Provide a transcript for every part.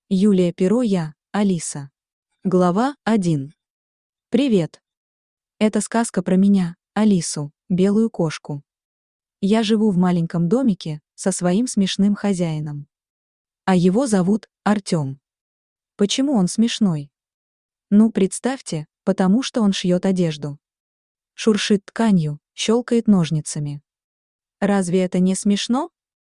Юлия Перо, я, Алиса. Глава 1. Привет. Это сказка про меня, Алису, белую кошку. Я живу в маленьком домике со своим смешным хозяином. А его зовут Артём. Почему он смешной? Ну, представьте, потому что он шьет одежду. Шуршит тканью, щелкает ножницами. Разве это не смешно?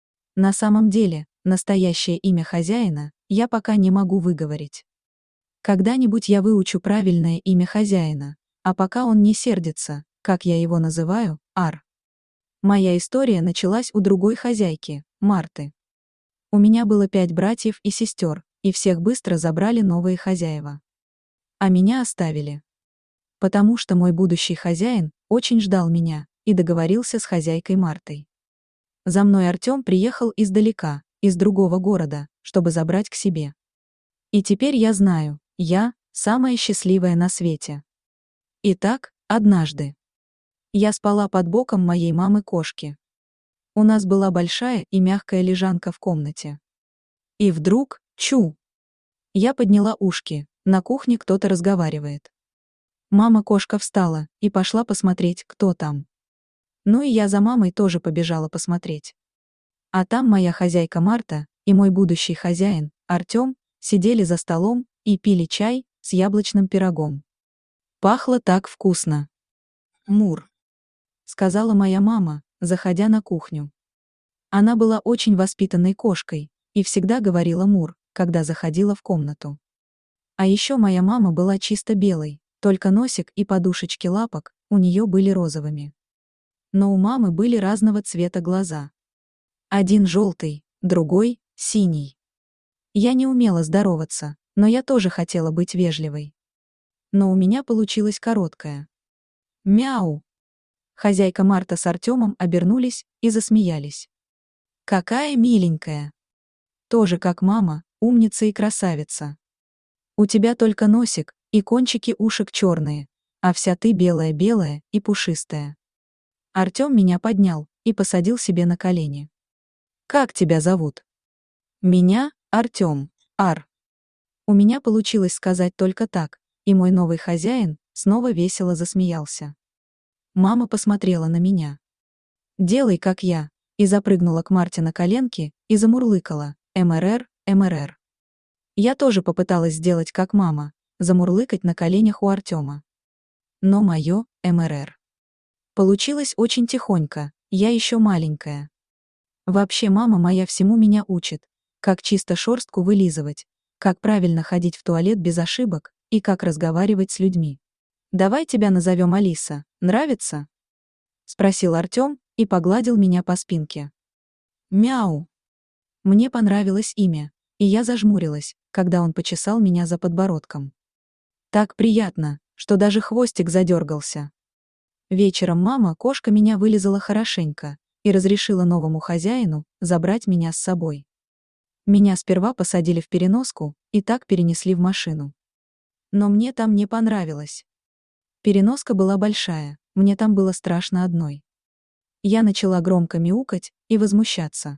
На самом деле, настоящее имя хозяина я пока не могу выговорить. Когда-нибудь я выучу правильное имя хозяина, а пока он не сердится, как я его называю, Ар. Моя история началась у другой хозяйки, Марты. У меня было 5 братьев и сестер, и всех быстро забрали новые хозяева. А меня оставили. Потому что мой будущий хозяин очень ждал меня и договорился с хозяйкой Мартой. За мной Артём приехал издалека, из другого города, чтобы забрать к себе. И теперь я знаю, я самая счастливая на свете. Итак, однажды я спала под боком моей мамы-кошки. У нас была большая и мягкая лежанка в комнате. И вдруг, чу! Я подняла ушки, на кухне кто-то разговаривает. Мама-кошка встала и пошла посмотреть, кто там. Ну и я за мамой тоже побежала посмотреть. А там моя хозяйка Марта и мой будущий хозяин, Артём, сидели за столом и пили чай с яблочным пирогом. Пахло так вкусно. «Мур», — сказала моя мама, заходя на кухню. Она была очень воспитанной кошкой и всегда говорила «мур», когда заходила в комнату. А еще моя мама была чисто белой, только носик и подушечки лапок у нее были розовыми. Но у мамы были разного цвета глаза. Один желтый, другой синий. Я не умела здороваться, но я тоже хотела быть вежливой. Но у меня получилось короткое. Мяу. Хозяйка Марта с Артёмом обернулись и засмеялись. Какая миленькая. Тоже как мама, умница и красавица. У тебя только носик и кончики ушек черные, а вся ты белая-белая и пушистая. Артём меня поднял и посадил себе на колени. Как тебя зовут? Меня, Артём, Ар. У меня получилось сказать только так, и мой новый хозяин снова весело засмеялся. Мама посмотрела на меня. «Делай, как я», и запрыгнула к Марте на коленки и замурлыкала «МРР, МРР». Я тоже попыталась сделать как мама, замурлыкать на коленях у Артёма. Но моё МРР получилось очень тихонько, я ещё маленькая. Вообще мама моя всему меня учит, как чисто шорстку вылизывать, как правильно ходить в туалет без ошибок и как разговаривать с людьми. «Давай тебя назовем Алиса, нравится?» — спросил Артём и погладил меня по спинке. Мяу. Мне понравилось имя, и я зажмурилась, когда он почесал меня за подбородком. Так приятно, что даже хвостик задергался. Вечером мама-кошка меня вылизала хорошенько и разрешила новому хозяину забрать меня с собой. Меня сперва посадили в переноску и так перенесли в машину. Но мне там не понравилось. Переноска была большая, мне там было страшно одной. Я начала громко мяукать и возмущаться.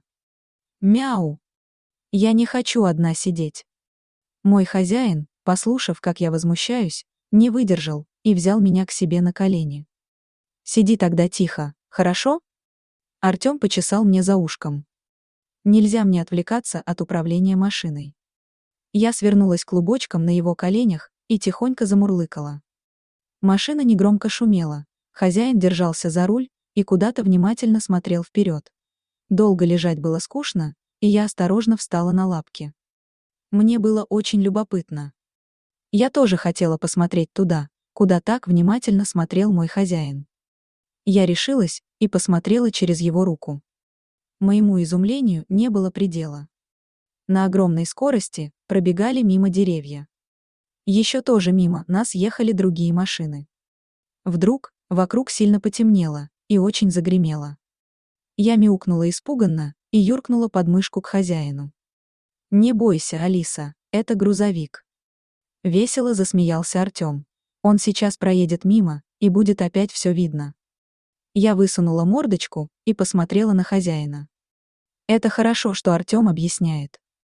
Мяу! Я не хочу одна сидеть. Мой хозяин, послушав, как я возмущаюсь, не выдержал и взял меня к себе на колени. Сиди тогда тихо, хорошо? Артём почесал мне за ушком. Нельзя мне отвлекаться от управления машиной. Я свернулась клубочком на его коленях и тихонько замурлыкала. Машина негромко шумела, хозяин держался за руль и куда-то внимательно смотрел вперед. Долго лежать было скучно, и я осторожно встала на лапки. Мне было очень любопытно. Я тоже хотела посмотреть туда, куда так внимательно смотрел мой хозяин. Я решилась и посмотрела через его руку. Моему изумлению не было предела. На огромной скорости пробегали мимо деревья. Еще тоже мимо нас ехали другие машины. Вдруг вокруг сильно потемнело и очень загремело. Я мяукнула испуганно и юркнула под мышку к хозяину. «Не бойся, Алиса, это грузовик». Весело засмеялся Артём. Он сейчас проедет мимо, и будет опять все видно. Я высунула мордочку и посмотрела на хозяина. Это хорошо, что Артём объясняет.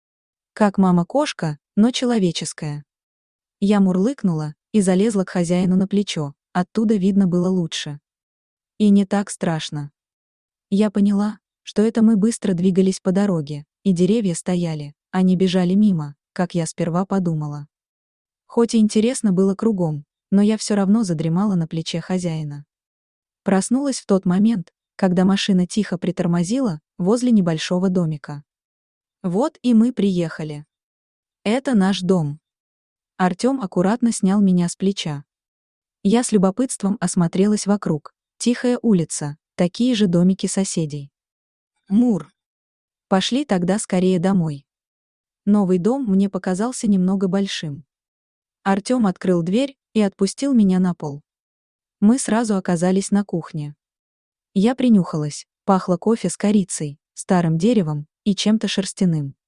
Как мама-кошка, но человеческая. Я мурлыкнула и залезла к хозяину на плечо, оттуда видно было лучше. И не так страшно. Я поняла, что это мы быстро двигались по дороге, и деревья стояли, а не бежали мимо, как я сперва подумала. Хоть и интересно было кругом, но я все равно задремала на плече хозяина. Проснулась в тот момент, когда машина тихо притормозила возле небольшого домика. Вот и мы приехали. Это наш дом. Артём аккуратно снял меня с плеча. Я с любопытством осмотрелась вокруг. Тихая улица, такие же домики соседей. Мур. Пошли тогда скорее домой. Новый дом мне показался немного большим. Артём открыл дверь и отпустил меня на пол. Мы сразу оказались на кухне. Я принюхалась, пахло кофе с корицей, старым деревом и чем-то шерстяным.